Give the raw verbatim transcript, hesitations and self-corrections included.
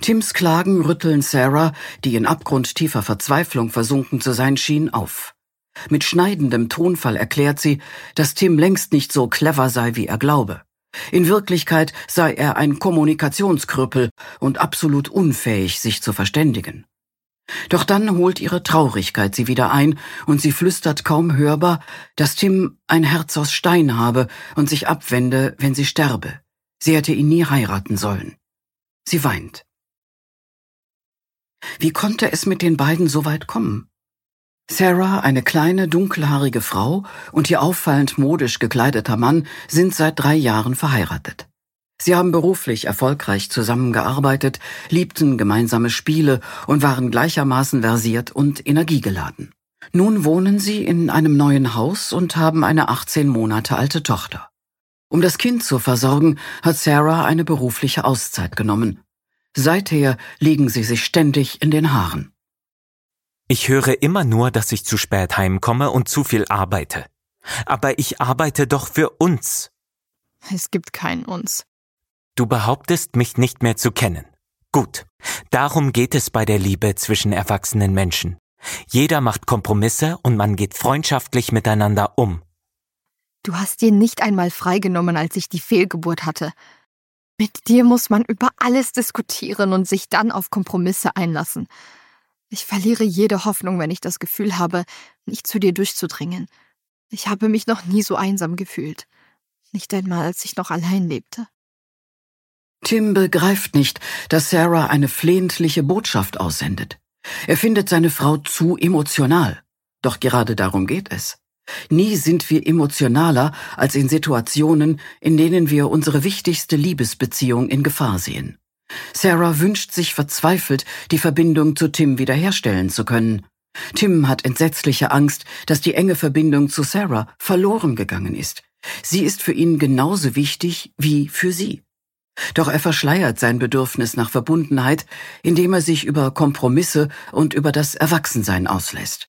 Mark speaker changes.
Speaker 1: Tims Klagen rütteln Sarah, die in abgrundtiefer Verzweiflung versunken zu sein schien, auf. Mit schneidendem Tonfall erklärt sie, dass Tim längst nicht so clever sei, wie er glaube. In Wirklichkeit sei er ein Kommunikationskrüppel und absolut unfähig, sich zu verständigen. Doch dann holt ihre Traurigkeit sie wieder ein und sie flüstert kaum hörbar, dass Tim ein Herz aus Stein habe und sich abwende, wenn sie sterbe. Sie hätte ihn nie heiraten sollen. Sie weint. Wie konnte es mit den beiden so weit kommen? Sarah, eine kleine, dunkelhaarige Frau, und ihr auffallend modisch gekleideter Mann sind seit drei Jahren verheiratet. Sie haben beruflich erfolgreich zusammengearbeitet, liebten gemeinsame Spiele und waren gleichermaßen versiert und energiegeladen. Nun wohnen sie in einem neuen Haus und haben eine achtzehn Monate alte Tochter. Um das Kind zu versorgen, hat Sarah eine berufliche Auszeit genommen. Seither liegen sie sich ständig in den Haaren.
Speaker 2: Ich höre immer nur, dass ich zu spät heimkomme und zu viel arbeite. Aber ich arbeite doch für uns.
Speaker 3: Es gibt kein Uns.
Speaker 2: Du behauptest, mich nicht mehr zu kennen. Gut, darum geht es bei der Liebe zwischen erwachsenen Menschen. Jeder macht Kompromisse und man geht freundschaftlich miteinander um.
Speaker 3: Du hast dir nicht einmal freigenommen, als ich die Fehlgeburt hatte. Mit dir muss man über alles diskutieren und sich dann auf Kompromisse einlassen. Ich verliere jede Hoffnung, wenn ich das Gefühl habe, nicht zu dir durchzudringen. Ich habe mich noch nie so einsam gefühlt. Nicht einmal, als ich noch allein lebte.
Speaker 1: Tim begreift nicht, dass Sarah eine flehentliche Botschaft aussendet. Er findet seine Frau zu emotional. Doch gerade darum geht es. Nie sind wir emotionaler als in Situationen, in denen wir unsere wichtigste Liebesbeziehung in Gefahr sehen. Sarah wünscht sich verzweifelt, die Verbindung zu Tim wiederherstellen zu können. Tim hat entsetzliche Angst, dass die enge Verbindung zu Sarah verloren gegangen ist. Sie ist für ihn genauso wichtig wie für sie. Doch er verschleiert sein Bedürfnis nach Verbundenheit, indem er sich über Kompromisse und über das Erwachsensein auslässt.